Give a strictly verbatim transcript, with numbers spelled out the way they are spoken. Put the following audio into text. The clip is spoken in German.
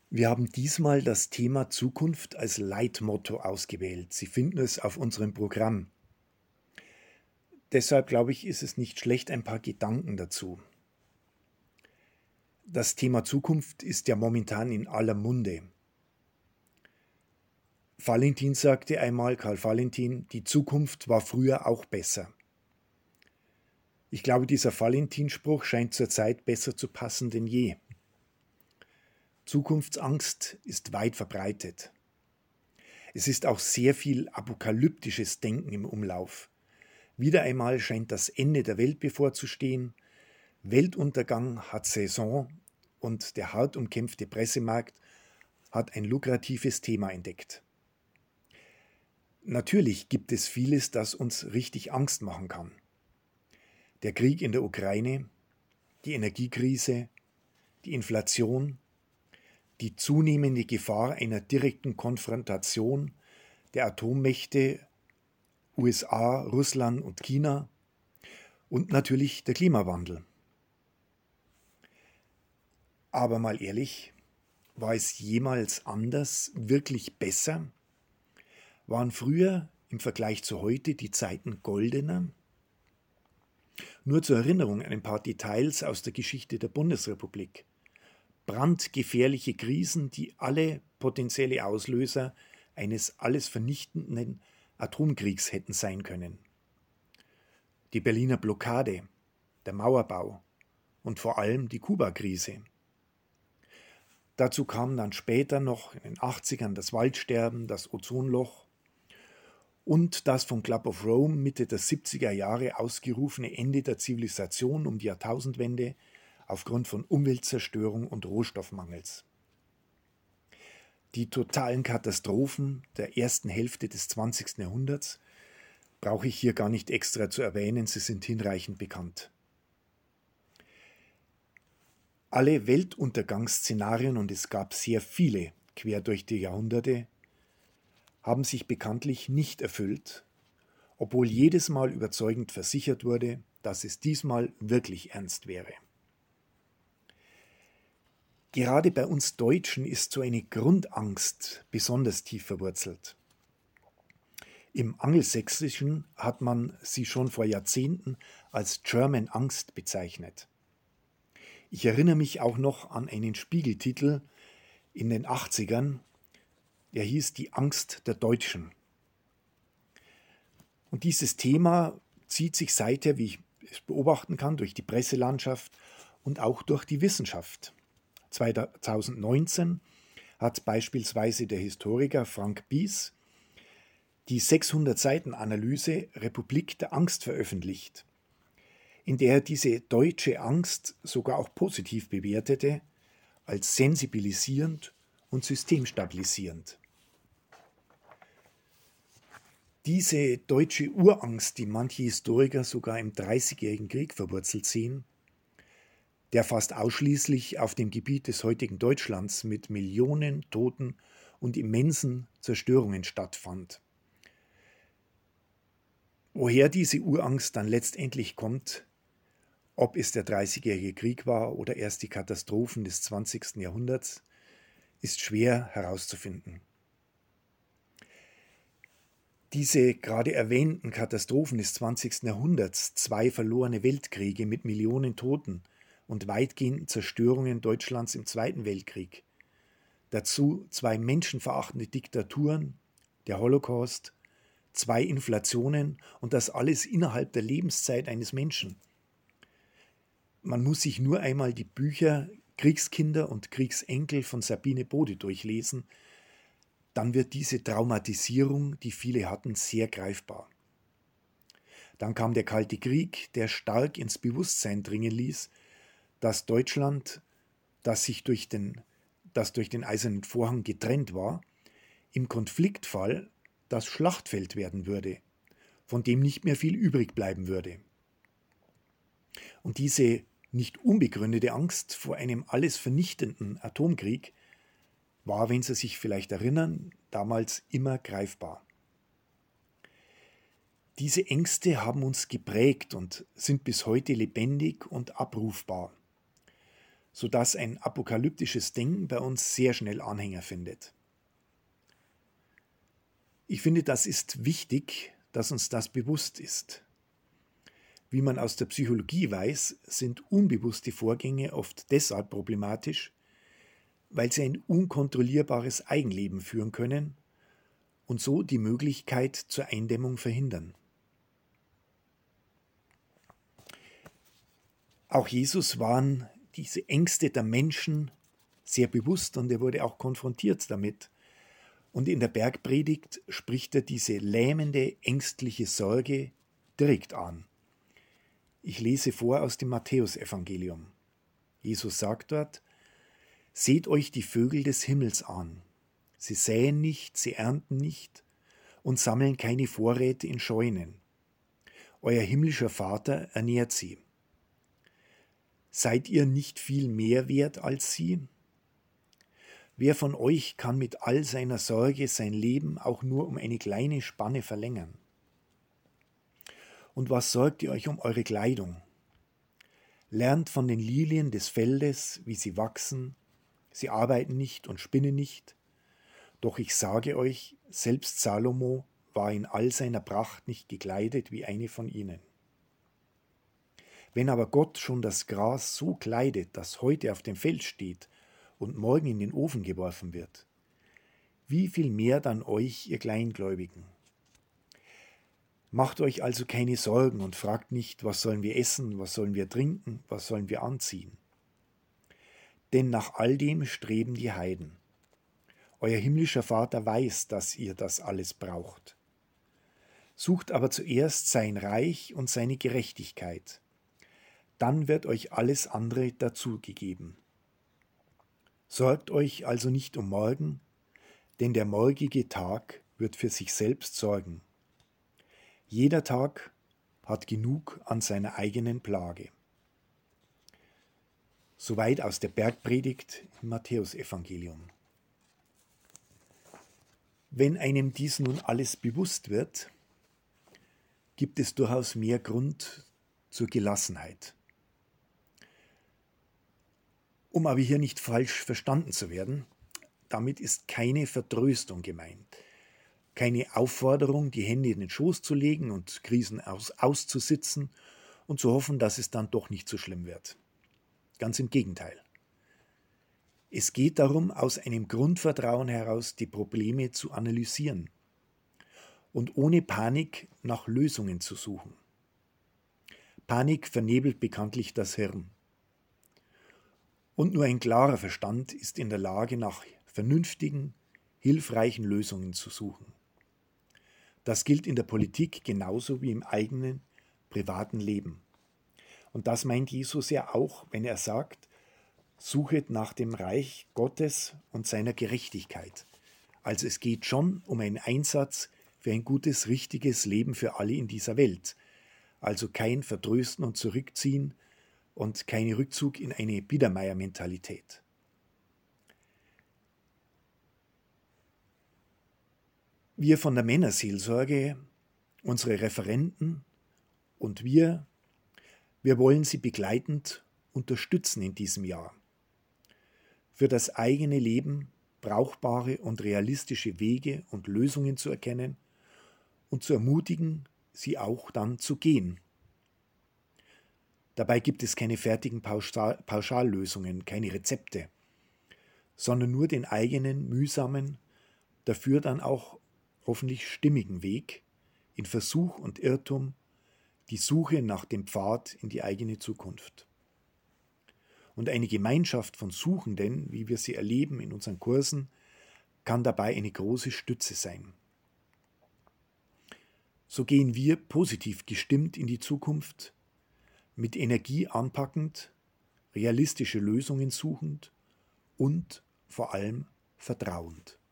Wir haben diesmal das Thema Zukunft als Leitmotto ausgewählt. Sie finden es auf unserem Programm. Deshalb glaube ich, ist es nicht schlecht, ein paar Gedanken dazu. Das Thema Zukunft ist ja momentan in aller Munde. Valentin sagte einmal, Karl Valentin, die Zukunft war früher auch besser. Ich glaube, dieser Valentin-Spruch scheint zurzeit besser zu passen denn je. Zukunftsangst ist weit verbreitet. Es ist auch sehr viel apokalyptisches Denken im Umlauf. Wieder einmal scheint das Ende der Welt bevorzustehen, Weltuntergang hat Saison und der hart umkämpfte Pressemarkt hat ein lukratives Thema entdeckt. Natürlich gibt es vieles, das uns richtig Angst machen kann. Der Krieg in der Ukraine, die Energiekrise, die Inflation, die zunehmende Gefahr einer direkten Konfrontation der Atommächte U S A, Russland und China und natürlich der Klimawandel. Aber mal ehrlich, war es jemals anders, wirklich besser? Waren früher im Vergleich zu heute die Zeiten goldener? Nur zur Erinnerung ein paar Details aus der Geschichte der Bundesrepublik. Brandgefährliche Krisen, die alle potenzielle Auslöser eines alles vernichtenden Atomkriegs hätten sein können. Die Berliner Blockade, der Mauerbau und vor allem die Kuba-Krise. Dazu kam dann später noch in den achtzigern das Waldsterben, das Ozonloch und das vom Club of Rome Mitte der siebziger Jahre ausgerufene Ende der Zivilisation um die Jahrtausendwende aufgrund von Umweltzerstörung und Rohstoffmangels. Die totalen Katastrophen der ersten Hälfte des zwanzigsten Jahrhunderts brauche ich hier gar nicht extra zu erwähnen, sie sind hinreichend bekannt. Alle Weltuntergangsszenarien, und es gab sehr viele quer durch die Jahrhunderte, haben sich bekanntlich nicht erfüllt, obwohl jedes Mal überzeugend versichert wurde, dass es diesmal wirklich ernst wäre. Gerade bei uns Deutschen ist so eine Grundangst besonders tief verwurzelt. Im Angelsächsischen hat man sie schon vor Jahrzehnten als German Angst bezeichnet. Ich erinnere mich auch noch an einen Spiegeltitel in den achtzigern, der hieß Die Angst der Deutschen. Und dieses Thema zieht sich seither, wie ich es beobachten kann, durch die Presselandschaft und auch durch die Wissenschaft. zweitausendneunzehn hat beispielsweise der Historiker Frank Bies die sechshundert Seiten Analyse Republik der Angst veröffentlicht, in der er diese deutsche Angst sogar auch positiv bewertete, als sensibilisierend und systemstabilisierend. Diese deutsche Urangst, die manche Historiker sogar im Dreißigjährigen Krieg verwurzelt sehen, der fast ausschließlich auf dem Gebiet des heutigen Deutschlands mit Millionen Toten und immensen Zerstörungen stattfand. Woher diese Urangst dann letztendlich kommt, ob es der Dreißigjährige Krieg war oder erst die Katastrophen des zwanzigsten Jahrhunderts, ist schwer herauszufinden. Diese gerade erwähnten Katastrophen des zwanzigsten Jahrhunderts, zwei verlorene Weltkriege mit Millionen Toten und weitgehenden Zerstörungen Deutschlands im Zweiten Weltkrieg, dazu zwei menschenverachtende Diktaturen, der Holocaust, zwei Inflationen und das alles innerhalb der Lebenszeit eines Menschen. Man muss sich nur einmal die Bücher Kriegskinder und Kriegsenkel von Sabine Bode durchlesen, dann wird diese Traumatisierung, die viele hatten, sehr greifbar. Dann kam der Kalte Krieg, der stark ins Bewusstsein dringen ließ, dass Deutschland, das sich durch den, das durch den Eisernen Vorhang getrennt war, im Konfliktfall das Schlachtfeld werden würde, von dem nicht mehr viel übrig bleiben würde. Und diese nicht unbegründete Angst vor einem alles vernichtenden Atomkrieg war, wenn Sie sich vielleicht erinnern, damals immer greifbar. Diese Ängste haben uns geprägt und sind bis heute lebendig und abrufbar. sodass ein apokalyptisches Denken bei uns sehr schnell Anhänger findet. Ich finde, das ist wichtig, dass uns das bewusst ist. Wie man aus der Psychologie weiß, sind unbewusste Vorgänge oft deshalb problematisch, weil sie ein unkontrollierbares Eigenleben führen können und so die Möglichkeit zur Eindämmung verhindern. Auch Jesus waren diese Ängste der Menschen sehr bewusst und er wurde auch konfrontiert damit. Und in der Bergpredigt spricht er diese lähmende, ängstliche Sorge direkt an. Ich lese vor aus dem Matthäusevangelium. Jesus sagt dort: Seht euch die Vögel des Himmels an. Sie säen nicht, sie ernten nicht und sammeln keine Vorräte in Scheunen. Euer himmlischer Vater ernährt sie. Seid ihr nicht viel mehr wert als sie? Wer von euch kann mit all seiner Sorge sein Leben auch nur um eine kleine Spanne verlängern? Und was sorgt ihr euch um eure Kleidung? Lernt von den Lilien des Feldes, wie sie wachsen. Sie arbeiten nicht und spinnen nicht. Doch ich sage euch, selbst Salomo war in all seiner Pracht nicht gekleidet wie eine von ihnen. Wenn aber Gott schon das Gras so kleidet, das heute auf dem Feld steht und morgen in den Ofen geworfen wird, wie viel mehr dann euch, ihr Kleingläubigen? Macht euch also keine Sorgen und fragt nicht, was sollen wir essen, was sollen wir trinken, was sollen wir anziehen. Denn nach all dem streben die Heiden. Euer himmlischer Vater weiß, dass ihr das alles braucht. Sucht aber zuerst sein Reich und seine Gerechtigkeit. Dann wird euch alles andere dazugegeben. Sorgt euch also nicht um morgen, denn der morgige Tag wird für sich selbst sorgen. Jeder Tag hat genug an seiner eigenen Plage. Soweit aus der Bergpredigt im Matthäusevangelium. Wenn einem dies nun alles bewusst wird, gibt es durchaus mehr Grund zur Gelassenheit. Um aber hier nicht falsch verstanden zu werden, damit ist keine Vertröstung gemeint, keine Aufforderung, die Hände in den Schoß zu legen und Krisen aus, auszusitzen und zu hoffen, dass es dann doch nicht so schlimm wird. Ganz im Gegenteil. Es geht darum, aus einem Grundvertrauen heraus die Probleme zu analysieren und ohne Panik nach Lösungen zu suchen. Panik vernebelt bekanntlich das Hirn. Und nur ein klarer Verstand ist in der Lage, nach vernünftigen, hilfreichen Lösungen zu suchen. Das gilt in der Politik genauso wie im eigenen, privaten Leben. Und das meint Jesus ja auch, wenn er sagt, suchet nach dem Reich Gottes und seiner Gerechtigkeit. Also es geht schon um einen Einsatz für ein gutes, richtiges Leben für alle in dieser Welt. Also kein Vertrösten und Zurückziehen und kein Rückzug in eine Biedermeier-Mentalität. Wir von der Männerseelsorge, unsere Referenten und wir, wir wollen sie begleitend unterstützen in diesem Jahr. Für das eigene Leben brauchbare und realistische Wege und Lösungen zu erkennen und zu ermutigen, sie auch dann zu gehen. Dabei gibt es keine fertigen Pauschal- Pauschallösungen, keine Rezepte, sondern nur den eigenen, mühsamen, dafür dann auch hoffentlich stimmigen Weg in Versuch und Irrtum, die Suche nach dem Pfad in die eigene Zukunft. Und eine Gemeinschaft von Suchenden, wie wir sie erleben in unseren Kursen, kann dabei eine große Stütze sein. So gehen wir positiv gestimmt in die Zukunft, mit Energie anpackend, realistische Lösungen suchend und vor allem vertrauend.